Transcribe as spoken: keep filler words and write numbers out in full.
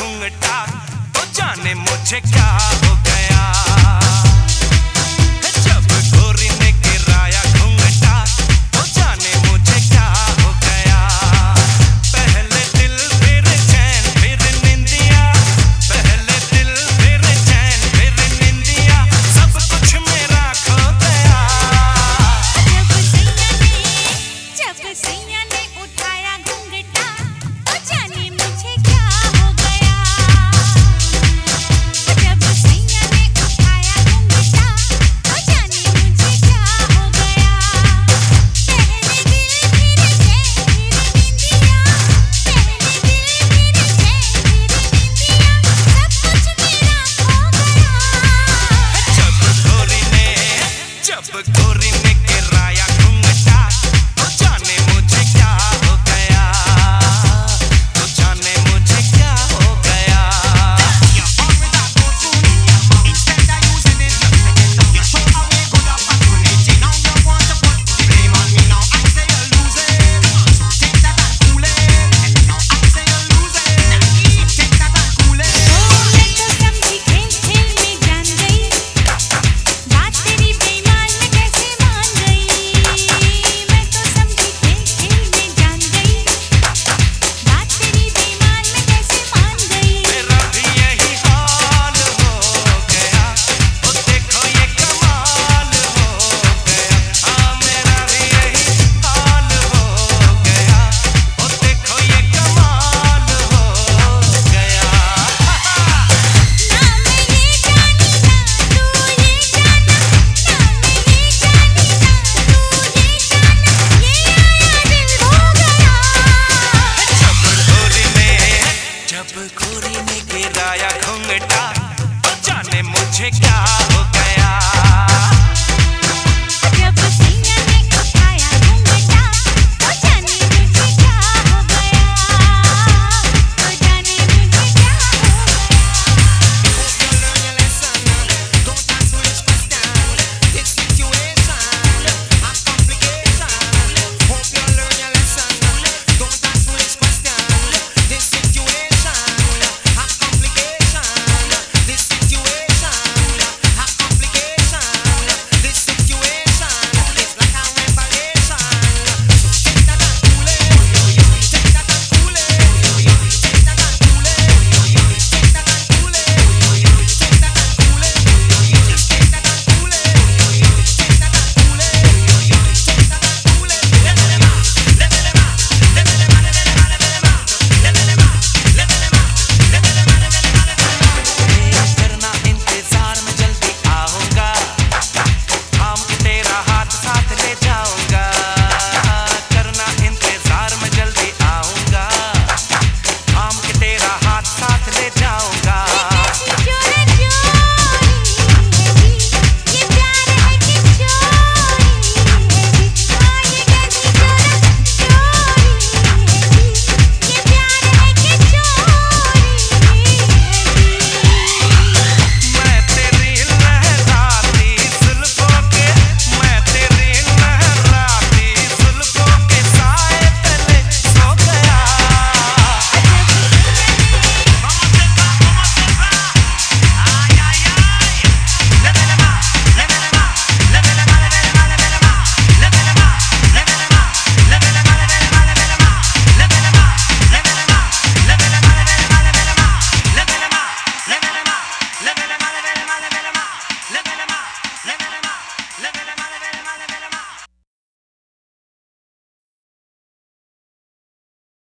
घूंघटा तो जाने मुझे क्या हो गया। जब गोरी ने गिराया घूंघटा तो जाने मुझे क्या हो गया। पहले दिल फिर चैन फिर निंदिया, पहले दिल फिर चैन फिर निंदिया, सब कुछ मेरा खो गया। जब सैया ने उठाया घूंघटा तो जाने मुझे क्या हो गया। जब सैया ने उठाया घूंघटा तो जाने मुझे क्या हो गया। पहले दिल फिर चैन फिर निंदिया, पहले दिल फिर चैन फिर निंदिया, सब कुछ मेरा खो गया। जब गोरी ने जब गोरी ने गिराया घूंघटा तो जाने मुझे क्या हो गया, तो जाने मुझे क्या हो गया। मैं तो समझी खेल खेल में जान गई, बात तेरी बेईमान मैं कैसे मान गई। मैं तो समझी खेल खेल में जान गई, बात तेरी बेईमान मैं कैसे मान गई। मेरा भी यही हाल हो गया, ओ देखो ये कमाल हो गया। हाँ मेरा भी यही हाल हो गया, ओ देखो ये कमाल हो गया। ना मैं ये जानी ना तू ये जाना, ना मैं ये जानी ना तू ये जाना, ये आया दिल हो गया। जब गोरी ने जब गोरी ने गिराया घूंघटा तो जाने मुझे क्या हो गया।